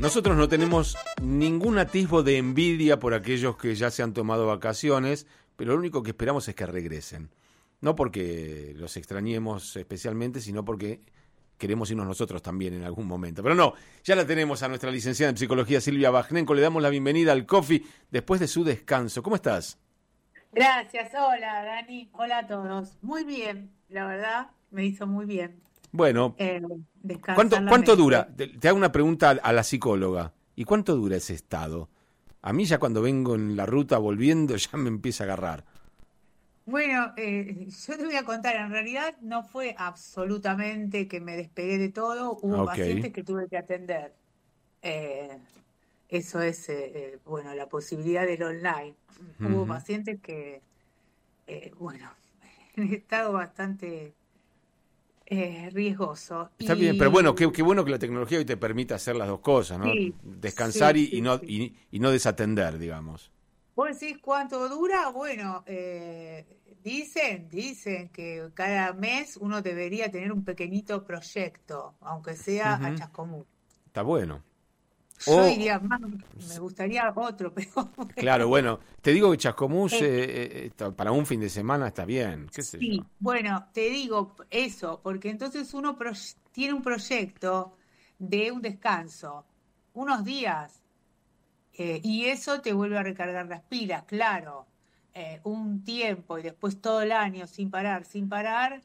Nosotros no tenemos ningún atisbo de envidia por aquellos que ya se han tomado vacaciones, pero lo único que esperamos es que regresen. No porque los extrañemos especialmente, sino porque queremos irnos nosotros también en algún momento. Pero no, ya la tenemos a nuestra licenciada en Psicología, Silvia Bajnenko. Le damos la bienvenida al Coffee después de su descanso. ¿Cómo estás? Gracias, hola Dani, hola a todos. Muy bien, la verdad me hizo muy bien Bueno, descansar la ¿cuánto mente. dura? Te hago una pregunta a la psicóloga. ¿Y cuánto dura ese estado? A mí ya cuando vengo en la ruta volviendo ya me empieza a agarrar. Bueno, yo te voy a contar, en realidad no fue absolutamente que me despegué de todo, hubo Ok. pacientes que tuve que atender. Eh, Eso es, bueno, la posibilidad del online. Hubo Ujú. pacientes que, bueno, en estado bastante riesgoso. Está bien, pero bueno, qué Y bueno que la tecnología hoy te permite hacer las dos cosas, ¿no? sí, Descansar sí, y sí, no, sí. y no desatender, digamos. ¿Vos decís cuánto dura? Bueno, dicen que cada mes uno debería tener un pequeñito proyecto, aunque sea a Ujú. chascomún. Está bueno. Yo O, diría más, me gustaría otro, pero claro, bueno. bueno, te digo que Chascomús Eh, para un fin de semana está bien, qué sé yo. sí, bueno, te digo eso, porque entonces uno tiene un proyecto de un descanso, unos días. Y eso te vuelve a recargar las pilas, claro. Un tiempo y después todo el año sin parar,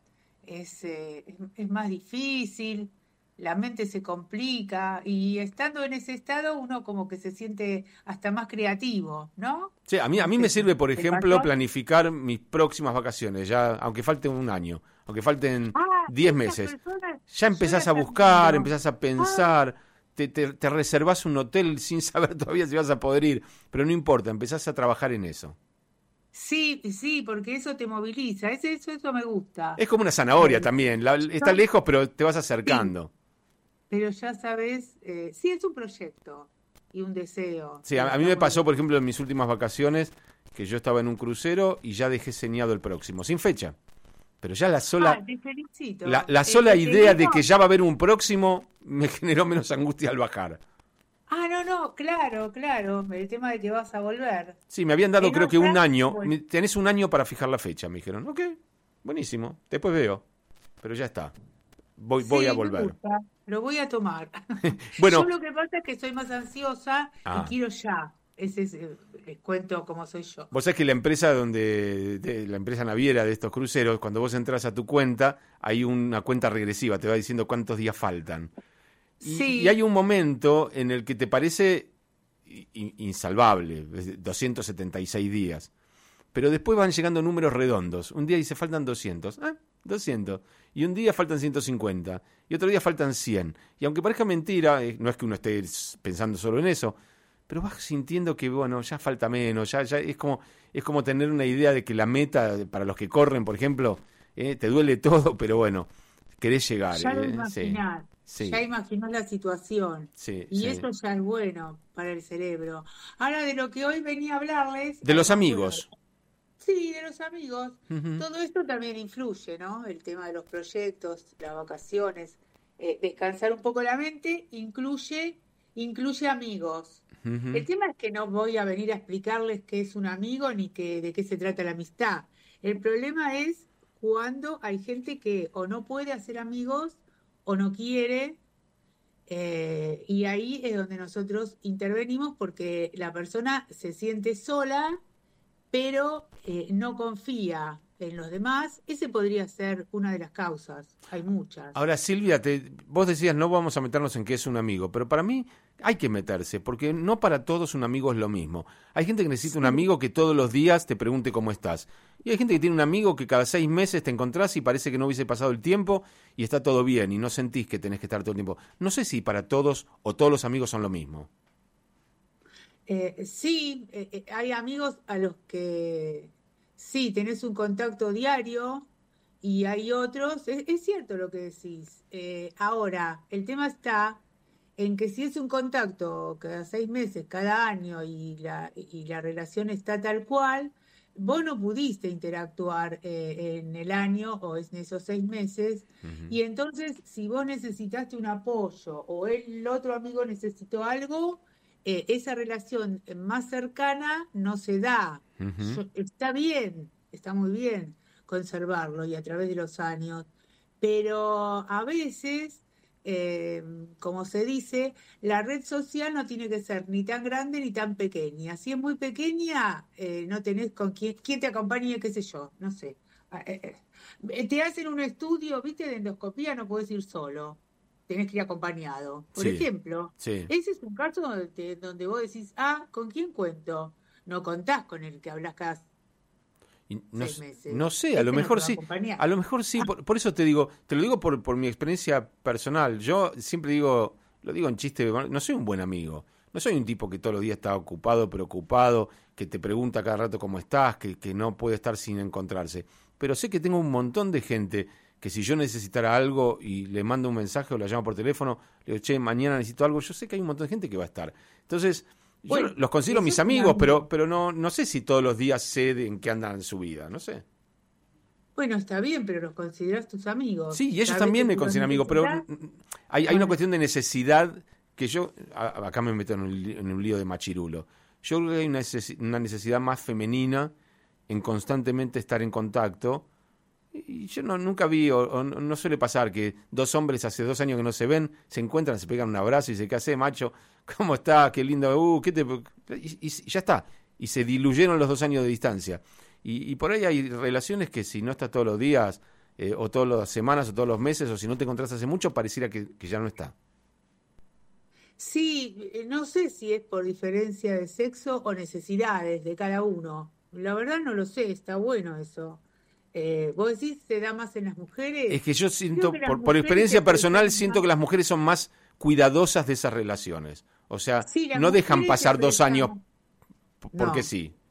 es más difícil, la mente se complica y estando en ese estado uno como que se siente hasta más creativo, ¿no? Sí, a No mí sé me si sirve, por te ejemplo, pasó. planificar mis próximas vacaciones, ya, aunque falte un año, aunque falten Ah, 10 muchas meses. personas, Ya yo empezás a las buscar, admiro. empezás a Ah, pensar, te reservás un hotel sin saber todavía si vas a poder ir, pero no importa, empezás a trabajar en eso. sí, sí, porque eso te moviliza, eso me gusta. Es como una Eh, zanahoria también, está yo- lejos, pero te vas sí. acercando. Pero ya sabes, sí es un proyecto y un deseo, Sí, a mí está me muy pasó, bien. por ejemplo, en mis últimas vacaciones, que yo estaba en un crucero y ya dejé señado el próximo, sin fecha. Pero ya Ah, te felicito. la sola Te idea de digo, que ya va a haber un próximo me generó menos angustia al bajar. no, no, claro, claro, el tema de que vas a volver. Sí, me habían dado En creo que un otra, año, bueno, tenés un año para fijar la fecha, me dijeron. Ok, buenísimo, después veo. Pero ya está, voy a sí, me volver. gusta, lo voy a tomar. Yo Bueno, lo que pasa es que soy más ansiosa y ah, quiero ya. Ese es, les cuento cómo soy yo. vos sabés que la empresa la empresa naviera de estos cruceros, cuando vos entras a tu cuenta, hay una cuenta regresiva, te va diciendo cuántos días faltan. Y hay Sí, un momento en el que te parece insalvable, 276 días. Pero después van llegando números redondos. Un día dice faltan 200. 200. Y un día faltan 150. Y otro día faltan 100. Y aunque parezca mentira, no es que uno esté pensando solo en eso, pero vas sintiendo que, bueno, ya falta menos. Ya es como tener una idea de que la meta, para los que corren, por ejemplo, te duele todo, pero bueno, querés llegar. ya lo Sí, imaginás, sí, ya imaginás la situación sí, y sí. eso ya es bueno para el cerebro. Ahora de lo que hoy venía a hablarles, De los además, bueno, amigos. sí, de los amigos, Ujú, todo esto también influye, ¿no? El tema de los proyectos, las vacaciones, descansar un poco la mente incluye amigos. ujú. El tema es que no voy a venir a explicarles qué es un amigo ni de qué se trata la amistad. El problema es cuando hay gente que o no puede hacer amigos o no quiere, y ahí es donde nosotros intervenimos porque la persona se siente sola, pero no confía en los demás. Ese podría ser una de las causas. Hay muchas. Ahora, Silvia, vos decías no vamos a meternos en qué es un amigo, pero para mí hay que meterse, porque no para todos un amigo es lo mismo. Hay gente que necesita un Sí. amigo que todos los días te pregunte cómo estás. Y hay gente que tiene un amigo que cada 6 meses te encontrás y parece que no hubiese pasado el tiempo y está todo bien y no sentís que tenés que estar todo el tiempo. No sé si para todos o todos los amigos son lo mismo. Sí, hay amigos a los que sí, tenés un contacto diario y hay otros, es cierto lo que decís. Ahora, el tema está en que si es un contacto cada 6 meses, cada año y la relación está tal cual, vos no pudiste interactuar en el año o en esos 6 meses, Ujú, y entonces si vos necesitaste un apoyo o el otro amigo necesitó algo, esa relación más cercana no se da. ujú. Está bien, está muy bien conservarlo y a través de los años, pero a veces, eh, como se dice, la red social no tiene que ser ni tan grande ni tan pequeña. Si es muy pequeña, no tenés con quién te acompañe, qué sé yo, no sé. Te hacen un estudio, viste, de endoscopía, no podés ir solo, tenés que ir acompañado. Por Sí, ejemplo, sí. ese es un caso donde vos decís, ah, ¿con quién cuento? No contás con el que hablas cada Y no, 6 meses. no sé, Ese no te va a a acompañar. lo mejor sí, por eso te digo, te lo digo por mi experiencia personal. Yo siempre digo, lo digo en chiste, no soy un buen amigo. No soy un tipo que todos los días está ocupado, preocupado, que te pregunta cada rato cómo estás, que no puede estar sin encontrarse. Pero sé que tengo un montón de gente que si yo necesitara algo y le mando un mensaje o la llamo por teléfono, le digo, che, mañana necesito algo, yo sé que hay un montón de gente que va a estar. Entonces, yo Bueno, los considero eso mis es un amigos, amigo. pero no sé si todos los días sé en qué andan en su vida, no sé. Bueno, está bien, pero los consideras tus amigos. Sí, y ellos Sabes que también me si los consideran amigos, pero necesitas, hay una bueno, cuestión de necesidad que yo, acá me meto en un lío de machirulo. Yo creo que hay una necesidad más femenina en constantemente estar en contacto. Y yo nunca vi, o no suele pasar que dos hombres hace 2 años que no se ven, se encuentran, se pegan un abrazo y dicen, ¿qué hace, macho? ¿Cómo estás? Qué lindo, ¿qué te...? Y ya está. Y se diluyeron los 2 años de distancia. Y por ahí hay relaciones que si no estás todos los días, o todas las semanas, o todos los meses, o si no te encontrás hace mucho, pareciera que ya no está. sí, no sé si es por diferencia de sexo o necesidades de cada uno. La verdad no lo sé, está bueno eso. ¿Vos decís se da más en las Es mujeres? que yo Creo siento, que las por mujeres experiencia personal, expresan siento más. que las mujeres son más cuidadosas de esas relaciones. O sea, Sí, las no dejan mujeres pasar 2 años expresan. porque No, sí.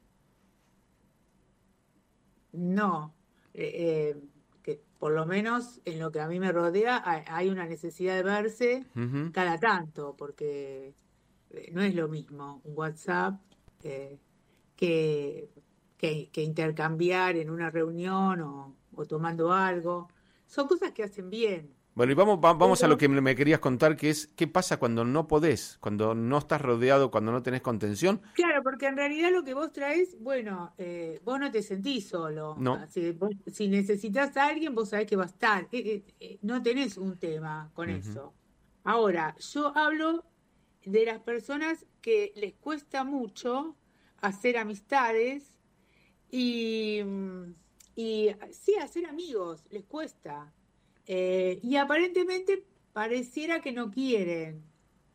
no. Que por lo menos en lo que a mí me rodea hay una necesidad de verse Ujú. cada tanto, porque no es lo mismo un WhatsApp eh, que, que intercambiar en una reunión o tomando algo. Son cosas que hacen bien, Bueno, y vamos a lo pero que me querías contar, que es qué pasa cuando no podés, cuando no estás rodeado, cuando no tenés contención. claro, porque en realidad lo que vos traes, bueno, vos no te sentís solo. No. Así, si necesitas a alguien, vos sabés que va a estar. No tenés un tema con Ujú. eso. Ahora, yo hablo de las personas que les cuesta mucho hacer amistades y, y sí, hacer amigos, les cuesta. Y aparentemente pareciera que no quieren.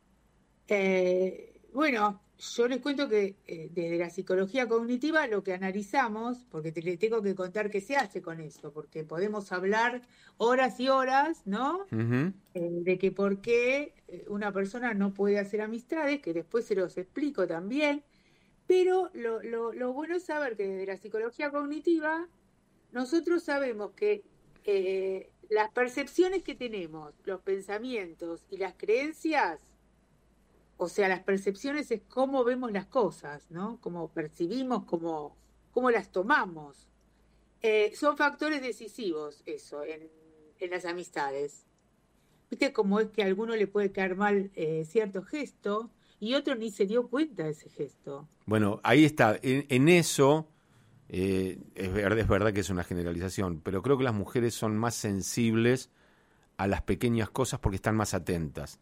Bueno, yo les cuento que desde la psicología cognitiva lo que analizamos, porque le tengo que contar qué se hace con eso, porque podemos hablar horas y horas, ¿no? Ujú. De que por qué una persona no puede hacer amistades, que después se los explico también, pero lo bueno es saber que desde la psicología cognitiva nosotros sabemos que las percepciones que tenemos, los pensamientos y las creencias, o sea, las percepciones es cómo vemos las cosas, ¿no? Cómo percibimos, cómo las tomamos. Son factores decisivos eso en las amistades. ¿Viste cómo es que a alguno le puede caer mal cierto gesto y otro ni se dio cuenta de ese gesto? Bueno, ahí está. En eso, es verdad que es una generalización, pero creo que las mujeres son más sensibles a las pequeñas cosas porque están más atentas.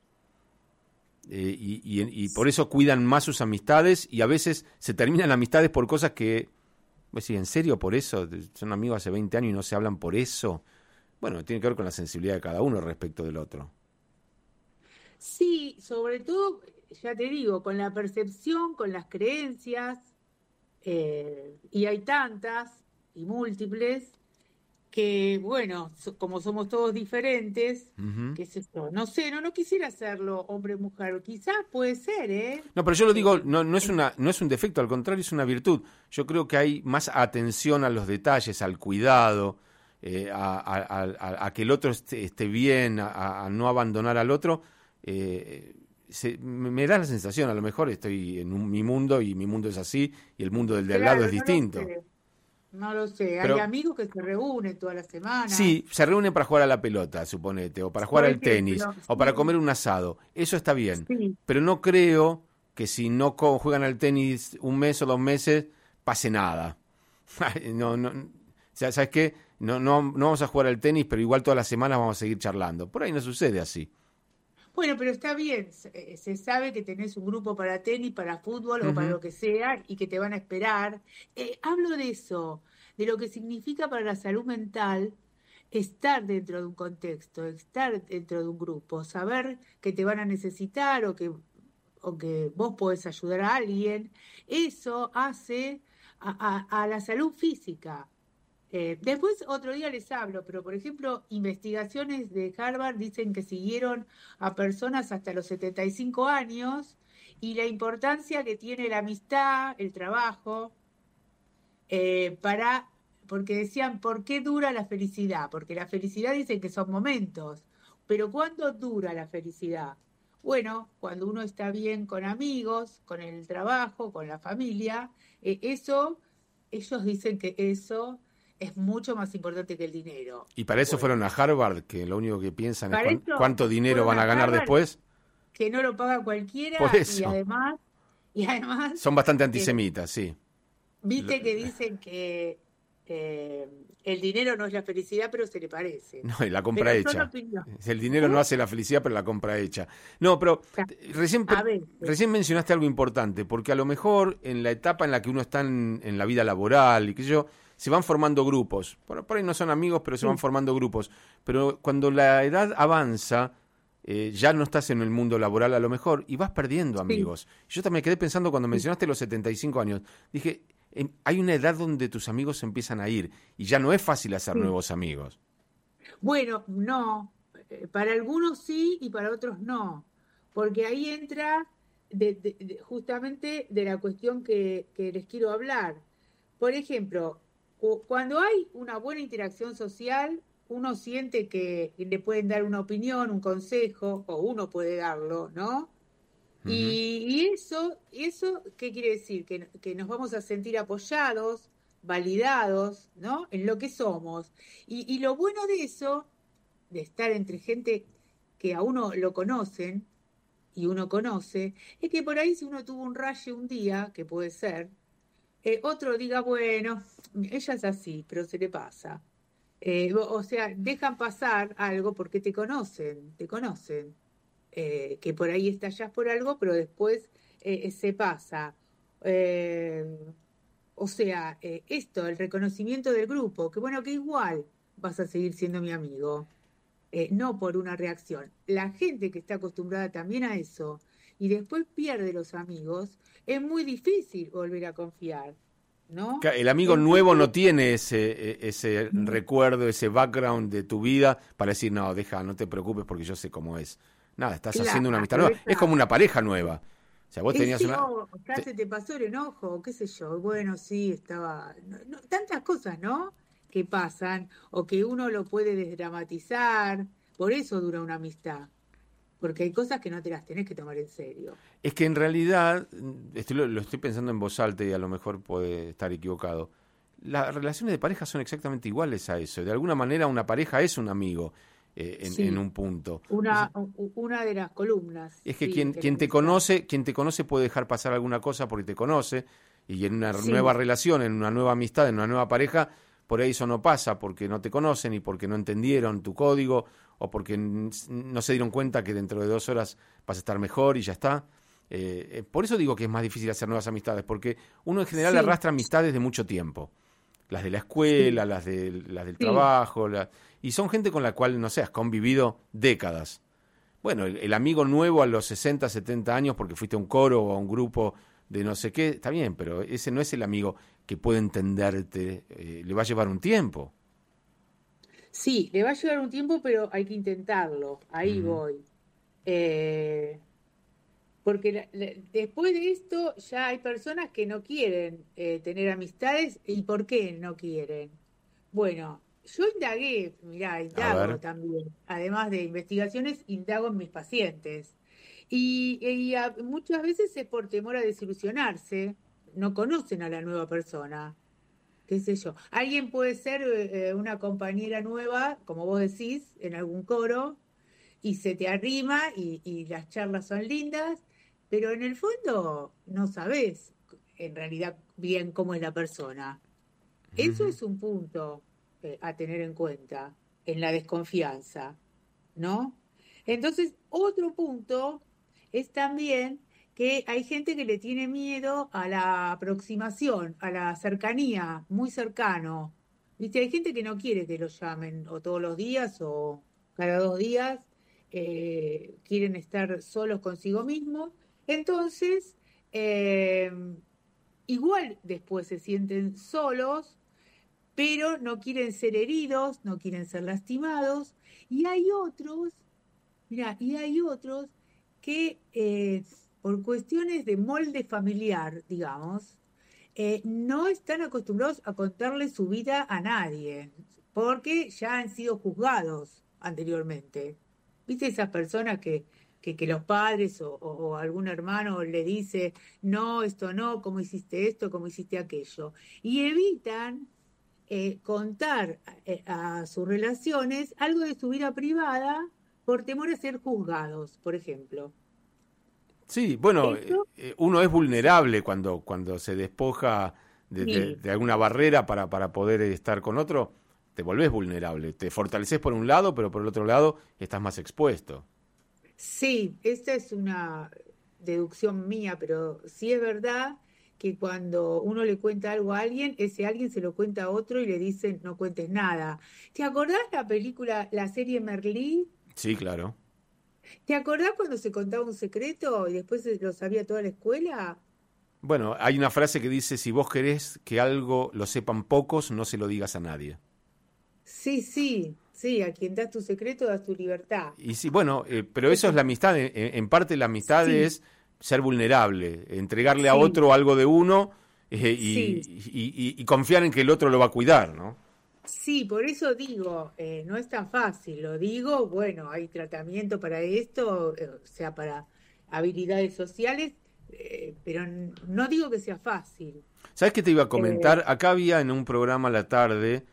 Y por eso cuidan más sus amistades y a veces se terminan amistades por cosas que, pues sí, ¿en serio por eso? Son amigos hace 20 años y no se hablan por eso. Bueno, tiene que ver con la sensibilidad de cada uno respecto del otro. Sí, sobre todo, ya te digo, con la percepción, con las creencias, y hay tantas y múltiples que, bueno, como somos todos diferentes, Ujú. qué es esto, no sé, no quisiera hacerlo hombre-mujer, quizás puede ser, ¿eh? No, pero yo lo digo, Eh, no eh, no es un defecto, al contrario, es una virtud. Yo creo que hay más atención a los detalles, al cuidado, a que el otro esté bien, a no abandonar al otro. Me da la sensación, a lo mejor estoy en mi mundo y mi mundo es así y el mundo del de al lado es claro, no lo distinto. sé. No lo sé, hay Pero amigos que se reúnen toda la semana, sí, se reúnen para jugar a la pelota, suponete, o para jugar por al tenis, ejemplo, o para sí, comer un asado. Eso está bien. sí. Pero no creo que si no juegan al tenis un mes o 2 meses, pase nada. No, no, o sea, ¿sabes qué? No vamos a jugar al tenis, pero igual todas las semanas vamos a seguir charlando. Por ahí no sucede así. Bueno, pero está bien, se sabe que tenés un grupo para tenis, para fútbol o para Ujú. lo que sea y que te van a esperar. Hablo de eso, de lo que significa para la salud mental estar dentro de un contexto, estar dentro de un grupo, saber que te van a necesitar o que vos podés ayudar a alguien. Eso hace a la salud física. Después otro día les hablo, pero por ejemplo, investigaciones de Harvard dicen que siguieron a personas hasta los 75 años y la importancia que tiene la amistad, el trabajo, porque decían, ¿por qué dura la felicidad? Porque la felicidad dicen que son momentos, pero ¿cuándo dura la felicidad? Bueno, cuando uno está bien con amigos, con el trabajo, con la familia, ellos dicen que eso es mucho más importante que el dinero. Y para eso fueron Bueno, a Harvard, que lo único que piensan es para eso cuánto dinero fueron van a a ganar Harvard, después. que no lo paga Por cualquiera eso. y además, Son bastante eh, antisemitas, sí. viste que dicen que el dinero no es la felicidad, pero se le parece. No, y la compra Pero son hecha. opiniones. El dinero no ¿Eh? hace la felicidad, pero la compra hecha. No, pero recién, A veces. recién mencionaste algo importante, porque a lo mejor en la etapa en la que uno está en la vida laboral y qué sé yo, se van formando grupos. Por ahí no son amigos, pero se van Sí, formando grupos. Pero cuando la edad avanza, ya no estás en el mundo laboral a lo mejor y vas perdiendo sí, amigos. Yo también me quedé pensando cuando sí. mencionaste los 75 años. Dije, hay una edad donde tus amigos se empiezan a ir y ya no es fácil hacer Sí. nuevos amigos. Bueno, no. Para algunos sí y para otros no. Porque ahí entra justamente de la cuestión que les quiero hablar. Por ejemplo, cuando hay una buena interacción social, uno siente que le pueden dar una opinión, un consejo, o uno puede darlo, ¿no? Ujú. Y eso, ¿qué quiere decir? Que nos vamos a sentir apoyados, validados, ¿no? En lo que somos. Y lo bueno de eso, de estar entre gente que a uno lo conocen y uno conoce, es que por ahí si uno tuvo un raye un día, que puede ser, otro diga, bueno, ella es así, pero se le pasa. O sea, dejan pasar algo porque te conocen, que por ahí estallás por algo, pero después se pasa. Eh, o sea, esto, el reconocimiento del grupo, que bueno, que igual vas a seguir siendo mi amigo, no por una reacción. La gente que está acostumbrada también a eso y después pierde los amigos, es muy difícil volver a confiar, ¿no? El amigo nuevo Entonces, no tiene ese recuerdo, ese background de tu vida para decir, no, deja, no te preocupes porque yo sé cómo es. Nada, estás haciendo una amistad claro, nueva. Es como una exacto. pareja nueva. O sea, vos tenías Sí, una... ya te- se te pasó el enojo, qué sé yo. Bueno, sí, estaba. Tantas cosas, ¿no? Que pasan, o que uno lo puede desdramatizar. Por eso dura una amistad. Porque hay cosas que no te las tenés que tomar en serio. Es que en realidad, lo estoy pensando en voz alta y a lo mejor puede estar equivocado. Las relaciones de pareja son exactamente iguales a eso. De alguna manera una pareja es un amigo en Sí, un punto. una de las columnas, Es que sí, quien, de la quien te amistad. conoce, quien te conoce puede dejar pasar alguna cosa porque te conoce, y en una nueva Sí, relación, en una nueva amistad, en una nueva pareja, por ahí eso no pasa, porque no te conocen y porque no entendieron tu código, o porque no se dieron cuenta que dentro de 2 horas vas a estar mejor y ya está. Por eso digo que es más difícil hacer nuevas amistades, porque uno en general sí, arrastra amistades de mucho tiempo. Las de la sí, escuela, las del sí. trabajo, y son gente con la cual, no sé, has convivido décadas. Bueno, el amigo nuevo a los 60, 70 años porque fuiste a un coro o a un grupo de no sé qué, está bien, pero ese no es el amigo que puede entenderte, le va a llevar un tiempo. Sí, le va a llevar un tiempo, pero hay que intentarlo. Ahí Ujú. voy. Eh, Porque después de esto ya hay personas que no quieren tener amistades. ¿Y por qué no quieren? Bueno, yo indagué, mirá, A indago ver. también, además de investigaciones, indago en mis pacientes. Muchas veces es por temor a desilusionarse, no conocen a la nueva persona. qué sé yo. Alguien puede ser una compañera nueva, como vos decís, en algún coro, y se te arrima y las charlas son lindas, pero en el fondo no sabés en realidad bien cómo es la persona. Eso Ujú. es un punto a tener en cuenta en la desconfianza, ¿no? Entonces, otro punto es también que hay gente que le tiene miedo a la aproximación, a la cercanía, muy cercano. ¿Viste? Hay gente que no quiere que lo llamen o todos los días o cada 2 días, quieren estar solos consigo mismos. Entonces, eh, igual después se sienten solos, pero no quieren ser heridos, no quieren ser lastimados. Y hay otros, mira, y hay otros que por cuestiones de molde familiar, digamos, no están acostumbrados a contarle su vida a nadie, porque ya han sido juzgados anteriormente. ¿Viste esas personas que los padres o algún hermano le dice, no, esto no, cómo hiciste esto, cómo hiciste aquello? Y evitan contar a sus relaciones algo de su vida privada por temor a ser juzgados, por ejemplo. Sí, bueno, Eso uno es vulnerable cuando se despoja sí, de alguna barrera para poder estar con otro, te volvés vulnerable, te fortaleces por un lado, pero por el otro lado estás más expuesto. sí, esta es una deducción mía, pero sí es verdad que cuando uno le cuenta algo a alguien, ese alguien se lo cuenta a otro y le dice no cuentes nada. ¿Te acordás la película, la serie Merlí? Sí, claro. ¿Te acordás cuando se contaba un secreto y después lo sabía toda la escuela? Bueno, hay una frase que dice, si vos querés que algo lo sepan pocos, no se lo digas a nadie. Sí, sí, sí, a quien das tu secreto das tu libertad. Y sí, bueno, pero eso Eso, es la amistad. En parte la amistad sí, es ser vulnerable, entregarle a sí, otro algo de uno sí, y confiar en que el otro lo va a cuidar, ¿no? sí, por eso digo, no es tan fácil, lo digo, bueno, hay tratamiento para esto, o sea, para habilidades sociales, pero no digo que sea fácil. ¿Sabes qué te iba a Eh, comentar? Acá había en un programa a la tarde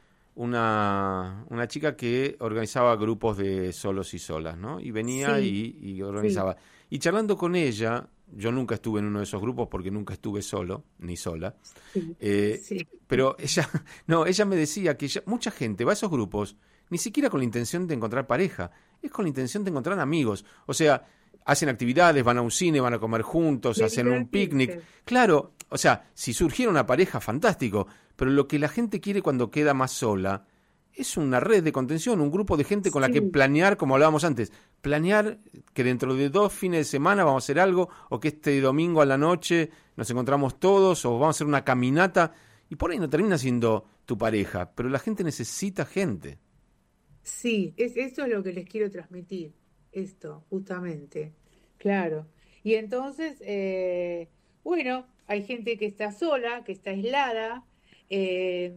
una chica que organizaba grupos de solos y solas, ¿no? Y venía sí, y sí, organizaba. Y charlando con ella, yo nunca estuve en uno de esos grupos porque nunca estuve solo, ni sola. sí, eh, sí, pero ella, no, ella me decía que mucha gente va a esos grupos ni siquiera con la intención de encontrar pareja, es con la intención de encontrar amigos. O sea, hacen actividades, van a un cine, van a comer juntos, de hacen un picnic. divertirse, Claro, o sea, si surgiera una pareja, fantástico, pero lo que la gente quiere cuando queda más sola es una red de contención, un grupo de gente con la que sí. planear, como hablábamos antes, planear que dentro de 2 fines de semana vamos a hacer algo, o que este domingo a la noche nos encontramos todos, o vamos a hacer una caminata, y por ahí no termina siendo tu pareja, pero la gente necesita gente. Sí, eso es lo que les quiero transmitir, esto, justamente. Claro. Y entonces, bueno, hay gente que está sola, que está aislada. eh,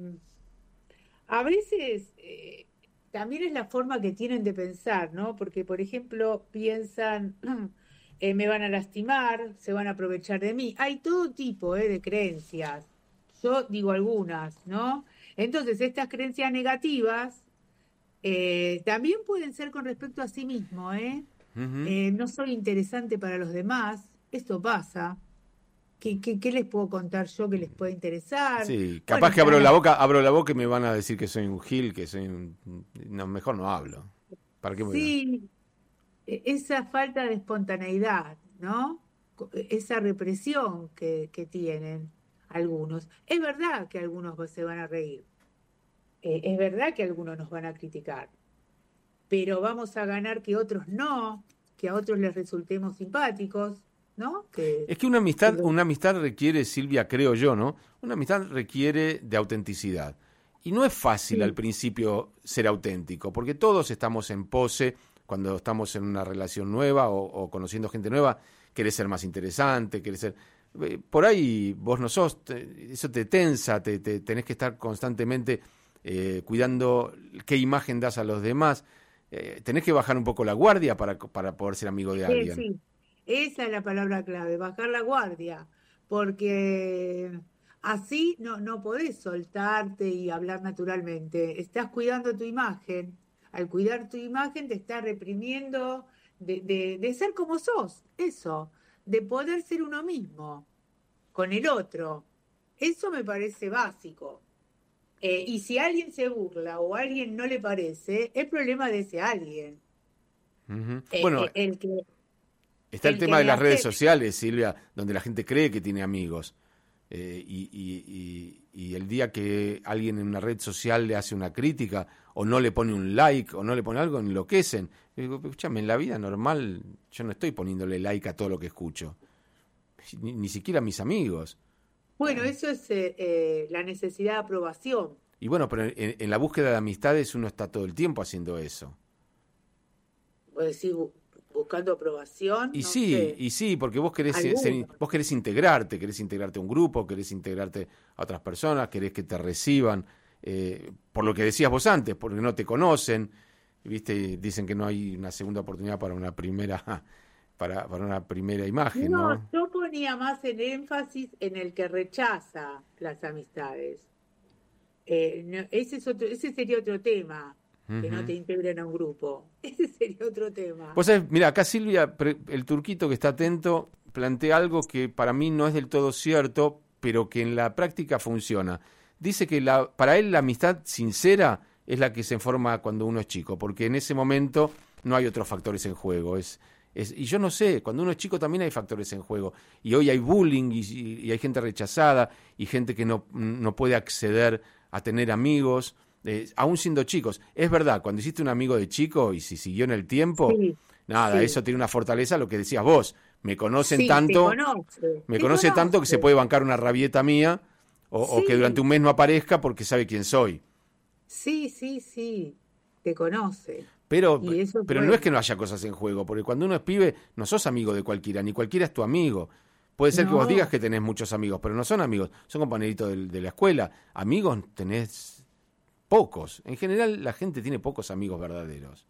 a veces también es la forma que tienen de pensar, ¿no? Porque, por ejemplo, piensan, me van a lastimar, se van a aprovechar de mí. Hay todo tipo, de creencias. Yo digo algunas, ¿no? Entonces, estas creencias negativas también pueden ser con respecto a sí mismo, ¿eh? Ujú. No soy interesante para los demás, esto pasa. ¿Qué les puedo contar yo que les pueda interesar? Sí, Bueno, capaz que abro la boca y me van a decir que soy un gil, que soy un... No, mejor no hablo. ¿Para qué me voy a...? sí, esa falta de espontaneidad, ¿no? Esa represión que tienen algunos. Es verdad que algunos se van a reír, es verdad que algunos nos van a criticar, pero vamos a ganar que otros no, que a otros les resultemos simpáticos, ¿no? Es que Que una amistad requiere, Silvia, creo yo, ¿no? Una amistad requiere de autenticidad. Y no es fácil al sí, principio ser auténtico, porque todos estamos en pose cuando estamos en una relación nueva o conociendo gente nueva, querés ser más interesante, querés ser... Por ahí vos no sos, eso te tensa, tenés que estar constantemente cuidando qué imagen das a los demás, tenés que bajar un poco la guardia para poder ser amigo de alguien. sí, esa es la palabra clave, bajar la guardia, porque Así no podés soltarte y hablar naturalmente. Estás cuidando tu imagen. Al cuidar tu imagen te estás reprimiendo de ser como sos, eso, de poder ser uno mismo con el otro. Eso me parece básico. Y si alguien se burla o a alguien no le parece, es problema de ese alguien. Ujú. Eh, Bueno, eh, el que, está el el que tema de le las redes acepta. sociales, Silvia, donde la gente cree que tiene amigos. Y el día que alguien en una red social le hace una crítica o no le pone un like o no le pone algo, enloquecen. Y digo, escúchame, en la vida normal yo no estoy poniéndole like a todo lo que escucho, ni siquiera a mis amigos. Bueno, eso es la necesidad de aprobación. Y bueno, pero en la búsqueda de amistades uno está todo el tiempo haciendo eso. Vos decís, buscando aprobación, no sé, Y sí, porque vos querés, algunos. vos querés integrarte a un grupo, querés integrarte a otras personas, querés que te reciban, por lo que decías vos antes, porque no te conocen, viste, dicen que no hay una segunda oportunidad para una primera, para una primera imagen, No, ¿no? yo ponía más el énfasis en el que rechaza las amistades. Ese sería otro tema, que no Ujú. te integren a un grupo. Ese sería otro tema. Vos sabés, mira, acá Silvia, el turquito que está atento, plantea algo que para mí no es del todo cierto, pero que en la práctica funciona. Dice que para él la amistad sincera es la que se forma cuando uno es chico, porque en ese momento no hay otros factores en juego. Y yo no sé, cuando uno es chico también hay factores en juego. Y hoy hay bullying y hay gente rechazada y gente que no puede acceder a tener amigos, aún siendo chicos. Es verdad, cuando hiciste un amigo de chico y si siguió en el tiempo, Sí, nada, sí, eso tiene una fortaleza, lo que decías vos. sí, Me te conoce tanto que se conoce. puede bancar una rabieta mía o que durante Sí, un mes no aparezca porque sabe quién soy. sí, sí, sí, te conoce. Pero, Y eso es pero no es que bueno. no haya cosas en juego, porque cuando uno es pibe, no sos amigo de cualquiera, ni cualquiera es tu amigo. Puede ser que vos digas No, que tenés muchos amigos, pero no son amigos, son compañeritos de la escuela. Amigos tenés pocos. En general, la gente tiene pocos amigos verdaderos.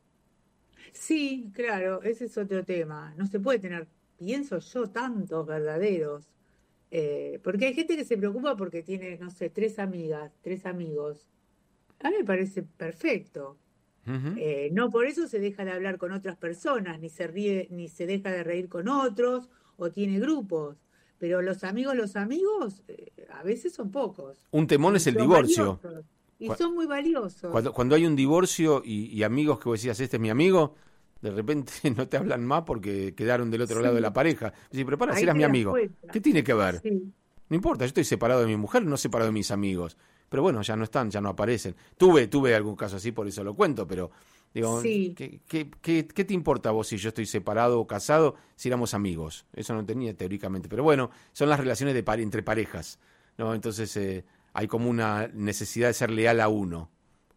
sí, claro, ese es otro tema. No se puede tener, pienso yo, tantos verdaderos. Porque hay gente que se preocupa porque tiene, no sé, tres amigas, tres amigos. A mí me parece perfecto. Ujú. No por eso se deja de hablar con otras personas, ni se ríe, ni se deja de reír con otros, o tiene grupos. Pero los amigos, a veces son pocos Un temón y es el son divorcio. valiosos. Y Cu- son muy valiosos. Cuando hay un divorcio y amigos que vos decías, este es mi amigo, de repente no te hablan más porque quedaron del otro lado de la Sí, pareja. Sí, pero para, si ahí eras te mi das amigo, ¿qué cuenta. tiene que ver? Sí, No importa, yo estoy separado de mi mujer, no separado de mis amigos. Pero bueno, ya no están, ya no aparecen. Tuve algún caso así, por eso lo cuento, pero digo, sí. ¿qué te importa a vos si yo estoy separado o casado si éramos amigos? Eso no tenía teóricamente. Pero bueno, son las relaciones entre parejas, ¿no? Entonces hay como una necesidad de ser leal a uno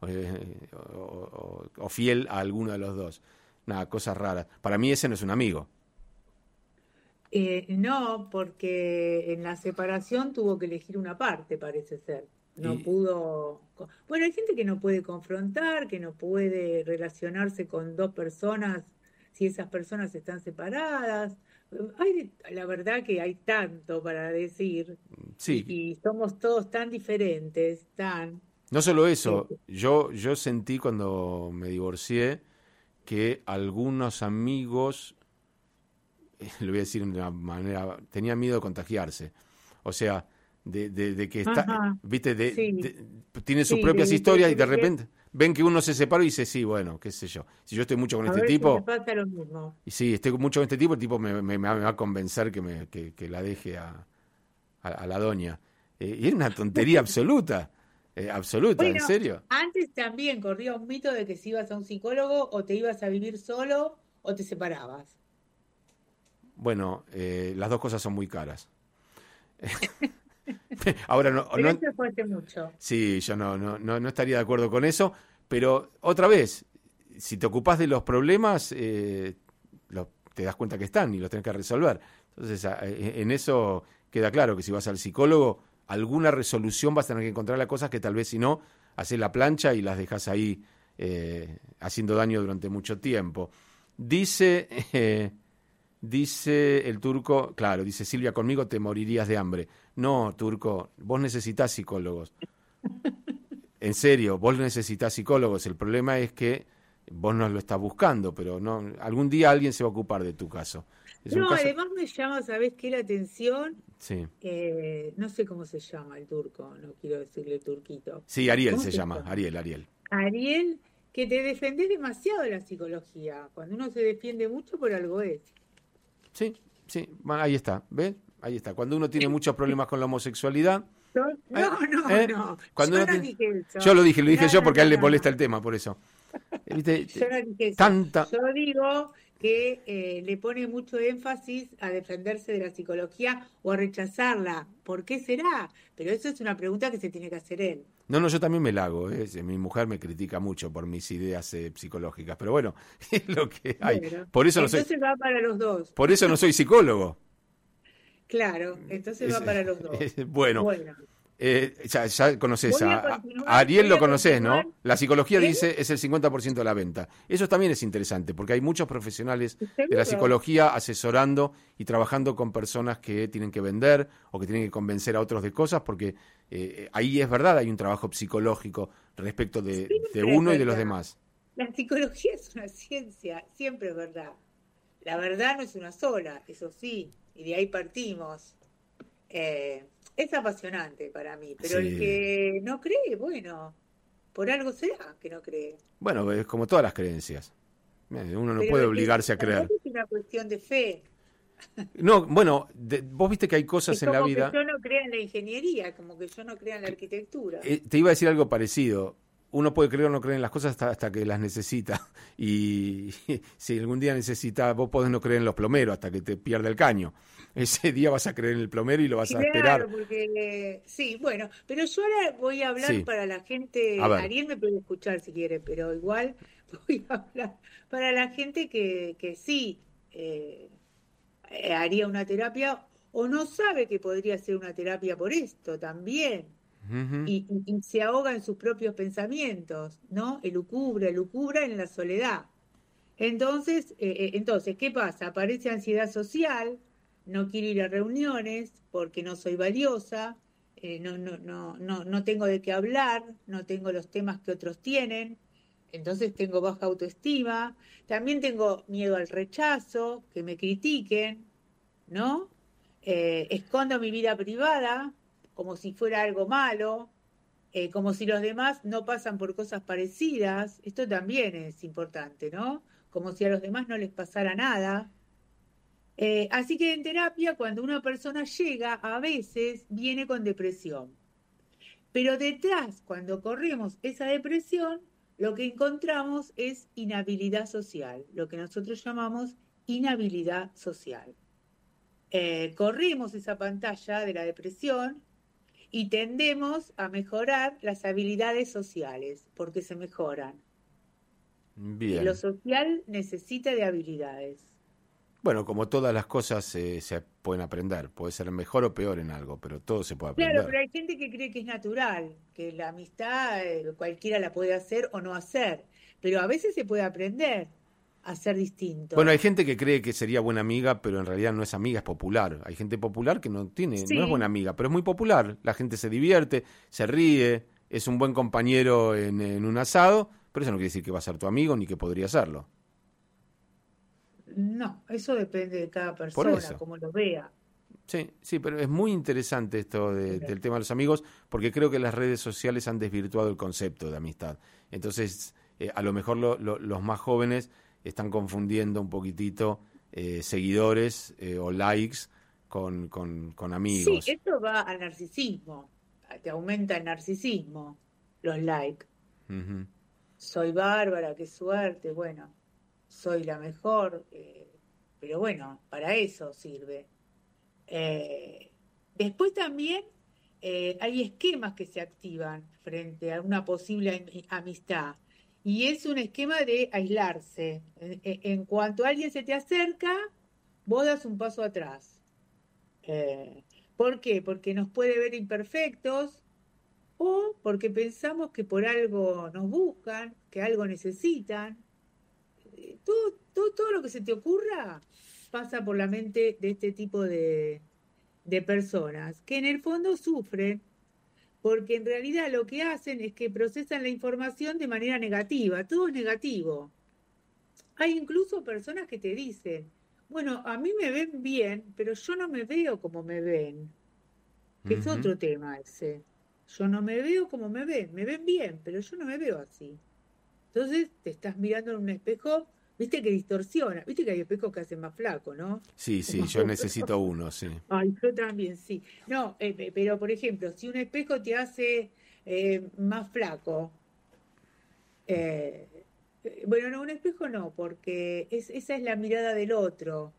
o fiel a alguno de los dos. Nada, cosas raras. Para mí ese no es un amigo. No, porque en la separación tuvo que elegir una parte, parece ser. No Y pudo. Bueno, hay gente que no puede confrontar, que no puede relacionarse con dos personas si esas personas están separadas. La verdad que hay tanto para decir sí, y somos todos tan diferentes, tan. no solo que- eso, yo sentí cuando me divorcié que algunos amigos, lo voy a decir de una manera, tenían miedo de contagiarse. O sea, de que está, Ajá, viste, sí, tienen sus sí, propias historias y de de que repente ven que uno se separó y dice, sí, bueno, qué sé yo. Si yo estoy mucho con a este ver si me tipo, pasa lo mismo. y sí, estoy mucho con este tipo, el tipo me va a convencer que la deje a la doña. Y era una tontería absoluta, absoluta, ¿en Bueno, serio? antes también corría un mito de que si ibas a un psicólogo o te ibas a vivir solo o te separabas. Bueno, las dos cosas son muy caras. Ahora Pero eso fue hace mucho. sí, yo no estaría de acuerdo con eso, pero otra vez, si te ocupás de los problemas, te das cuenta que están y los tenés que resolver. Entonces, en eso queda claro que si vas al psicólogo, alguna resolución vas a tener que encontrar las cosas que tal vez si no, haces la plancha y las dejas ahí haciendo daño durante mucho tiempo. Dice Dice el Turco, claro, dice Silvia, conmigo te morirías de hambre. No, Turco, vos necesitas psicólogos. En serio, vos necesitas psicólogos. El problema es que vos no lo estás buscando, pero no, algún día alguien se va a ocupar de tu caso. Es un No, caso, además me llama, ¿sabés qué? La atención, sí. no sé cómo se llama el turco, no quiero decirle turquito. Sí, Ariel ¿Cómo se se llama, llama? Ariel. Ariel, que te defendés demasiado de la psicología. Cuando uno se defiende mucho, por algo es. Sí, sí, bueno, ahí está, ¿ves? Ahí está. Cuando uno tiene muchos problemas con la homosexualidad, ¿eh? No, no, ¿eh? no. Cuando Yo uno no tiene... dije Yo eso. lo dije No, yo no, porque a no, él le no, molesta no. el tema, por eso. ¿Viste? Yo no dije eso. Tanta... Yo digo que le pone mucho énfasis a defenderse de la psicología o a rechazarla. ¿Por qué será? Pero eso es una pregunta que se tiene que hacer él. No, no, yo también me la hago. Mi mujer me critica mucho por mis ideas psicológicas, pero bueno, es lo que hay. Bueno, Por eso no soy, entonces va para los dos. por eso no soy psicólogo. Claro, entonces Es- va para los dos. bueno, Bueno, ya conoces voy a a continuar, Ariel, voy lo a conoces, continuar. ¿no? La psicología ¿Eh? dice es el 50% de la venta. Eso también es interesante, porque hay muchos profesionales de la Seguro. psicología asesorando y trabajando con personas que tienen que vender o que tienen que convencer a otros de cosas, porque ahí es verdad, hay un trabajo psicológico respecto de Siempre es uno y de los verdad. demás. La psicología es una ciencia, siempre es verdad. La verdad no es una sola, eso sí, y de ahí partimos. Es apasionante para mí, pero el Sí. que no cree, bueno, por algo será que no cree. Bueno, es como todas las creencias. Uno no Pero puede el que obligarse a tampoco creer. es una cuestión de fe. No, bueno, vos viste que hay Es cosas en la como que vida. yo no crea en la ingeniería, como que yo no crea en la arquitectura. Te iba a decir algo parecido. Uno puede creer o no creer en las cosas hasta que las necesita. Y si algún día necesita, vos podés no creer en los plomeros hasta que te pierda el caño. Ese día vas a creer en el plomero y lo vas a esperar. Claro, porque sí, bueno, pero yo ahora voy a hablar Sí, para la a gente, ver. Ariel me puede escuchar si quiere, pero igual voy a hablar para la gente que sí haría una terapia o no sabe que podría ser una terapia por esto también Ujú. y se ahoga en sus propios pensamientos, ¿no? Elucubra en la soledad. Entonces, ¿qué pasa? Aparece ansiedad social, no quiero ir a reuniones porque no soy valiosa, no tengo de qué hablar, no tengo los temas que otros tienen, entonces tengo baja autoestima, también tengo miedo al rechazo, que me critiquen, ¿no? Escondo mi vida privada como si fuera algo malo, como si los demás no pasan por cosas parecidas, esto también es importante, ¿no? Como si a los demás no les pasara nada. Así que en terapia, cuando una persona llega, a veces viene con depresión. Pero detrás, cuando corremos esa depresión, lo que encontramos es inhabilidad social, lo que nosotros llamamos inhabilidad social. Corremos esa pantalla de la depresión y tendemos a mejorar las habilidades sociales, porque se mejoran. Lo Bien. social necesita de habilidades. Bueno, como todas las cosas se pueden aprender. Puede ser mejor o peor en algo, pero todo se puede Claro, aprender. pero hay gente que cree que es natural, que la amistad cualquiera la puede hacer o no hacer, pero a veces se puede aprender a ser Bueno, distinto. hay gente que cree que sería buena amiga, pero en realidad no es amiga, es popular. Hay gente popular que no es buena Sí, amiga, pero es muy popular. La gente se divierte, se ríe, es un buen compañero en un asado, pero eso no quiere decir que va a ser tu amigo ni que podría serlo. no, eso depende de cada Por persona, eso. como lo vea. Sí, sí, pero es muy interesante esto del tema de los amigos, porque creo que las redes sociales han desvirtuado el concepto de amistad. Entonces, a lo mejor los más jóvenes están confundiendo un poquitito seguidores o likes con Sí, amigos. esto va al narcisismo, te aumenta el narcisismo, los likes. Ujú. Soy bárbara, qué suerte, bueno, soy la mejor, pero bueno, para eso sirve. Eh, Después también hay esquemas que se activan frente a una posible amistad y es un esquema de aislarse. En cuanto alguien se te acerca, vos das un paso atrás. Eh, ¿Por qué? Porque nos puede ver imperfectos o porque pensamos que por algo nos buscan, que algo necesitan. Todo lo que se te ocurra, pasa por la mente de este tipo de personas? Que en el fondo sufren porque en realidad lo que hacen es que procesan la información de manera negativa, todo es negativo. Hay incluso personas que te dicen, bueno, a mí me ven bien, pero yo no me veo como me ven, que es Ujú. otro tema ese. Yo no me veo como me ven bien, pero yo no me veo así. Entonces te estás mirando en un espejo, viste que distorsiona, viste que hay espejos que hacen más flaco, ¿no? Sí, O sí, más yo gordo. necesito uno, sí. Ay, yo también, sí. No, pero por ejemplo, si un espejo te hace más flaco, eh, bueno, no, un espejo no, porque esa es la mirada del otro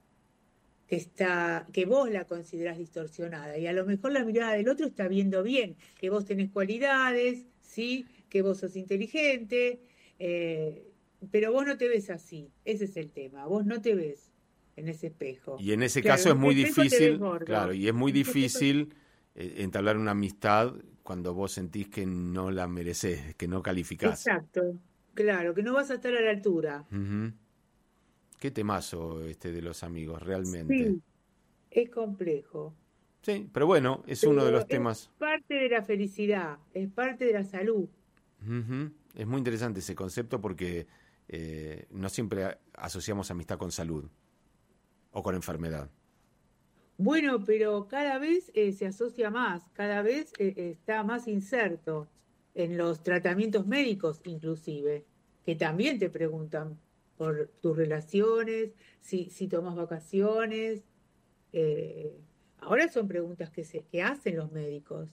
que vos la considerás distorsionada, y a lo mejor la mirada del otro está viendo bien, que vos tenés cualidades, ¿sí? Que vos sos inteligente, eh, pero vos no te ves así, ese es el tema, vos no te ves en ese espejo. Y en ese Claro, caso en es ese muy espejo te ves difícil, claro, gordo, y es muy en ese espejo. difícil entablar una amistad cuando vos sentís que no la merecés, que no calificás. Exacto, claro, que no vas a estar a la altura. Ujú. Qué temazo este de los amigos, realmente. Sí, es complejo, Sí, pero bueno, es uno de pero los es temas. parte de la felicidad, es parte de la salud. Ujú. Es muy interesante ese concepto porque no siempre asociamos amistad con salud o con enfermedad. Bueno, pero cada vez se asocia más, cada vez está más inserto en los tratamientos médicos inclusive, que también te preguntan por tus relaciones, si tomas vacaciones. eh, Ahora son preguntas que hacen los médicos.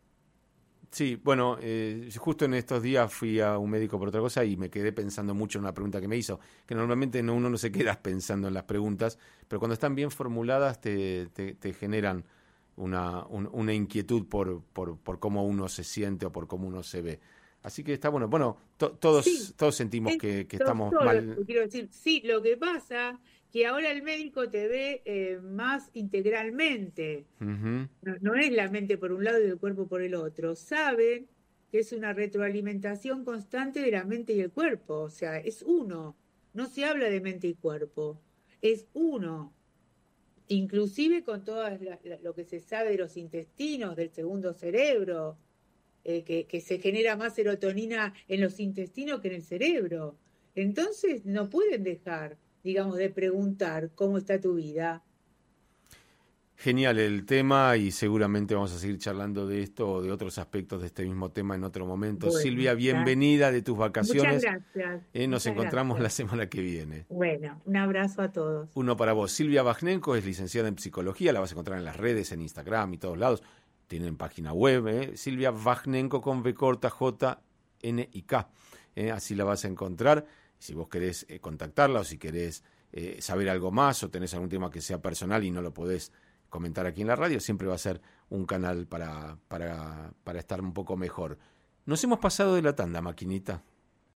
Sí, bueno, justo en estos días fui a un médico por otra cosa y me quedé pensando mucho en una pregunta que me hizo, que normalmente uno no se queda pensando en las preguntas, pero cuando están bien formuladas te generan una inquietud por cómo uno se siente o por cómo uno se ve. Así que está bueno. Bueno, Sí, todos sentimos que esto estamos solo, mal. quiero decir, sí, lo que pasa que ahora el médico te ve más integralmente. Ujú. No es la mente por un lado y el cuerpo por el otro. Saben que es una retroalimentación constante de la mente y el cuerpo. O sea, es uno. No se habla de mente y cuerpo. Es uno. Inclusive con todo lo que se sabe de los intestinos, del segundo cerebro, que se genera más serotonina en los intestinos que en el cerebro. Entonces, no pueden dejar, digamos, de preguntar cómo está tu vida. Genial el tema y seguramente vamos a seguir charlando de esto o de otros aspectos de este mismo tema en otro momento. Bueno, Silvia, bienvenida de tus muchas vacaciones. gracias. Nos Muchas encontramos la gracias. semana que viene. Bueno, un abrazo a todos. Uno para vos. Silvia Bajnenko es licenciada en psicología, la vas a encontrar en las redes, en Instagram y todos lados. Tienen página web, Silvia Bajnenko con V corta J N I K. Así la vas a encontrar. Si vos querés contactarla o si querés saber algo más o tenés algún tema que sea personal y no lo podés comentar aquí en la radio, siempre va a ser un canal para estar un poco mejor. Nos hemos pasado de la tanda, maquinita.